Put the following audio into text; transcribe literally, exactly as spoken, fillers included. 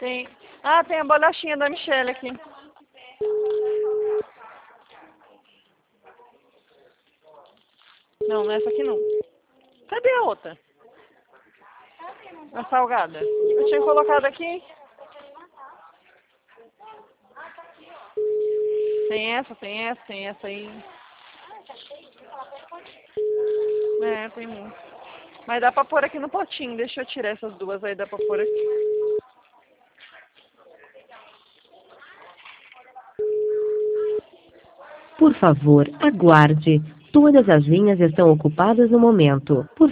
Tem... Ah, tem a bolachinha da Michelle aqui. Não, não é essa aqui não. Cadê a outra? A salgada. Eu tinha colocado aqui. Tem essa, tem essa, tem essa aí. É, tem muito. Mas dá pra pôr aqui no potinho. Deixa eu tirar essas duas aí, dá pra pôr aqui. Por favor, aguarde. Todas as linhas estão ocupadas no momento. Por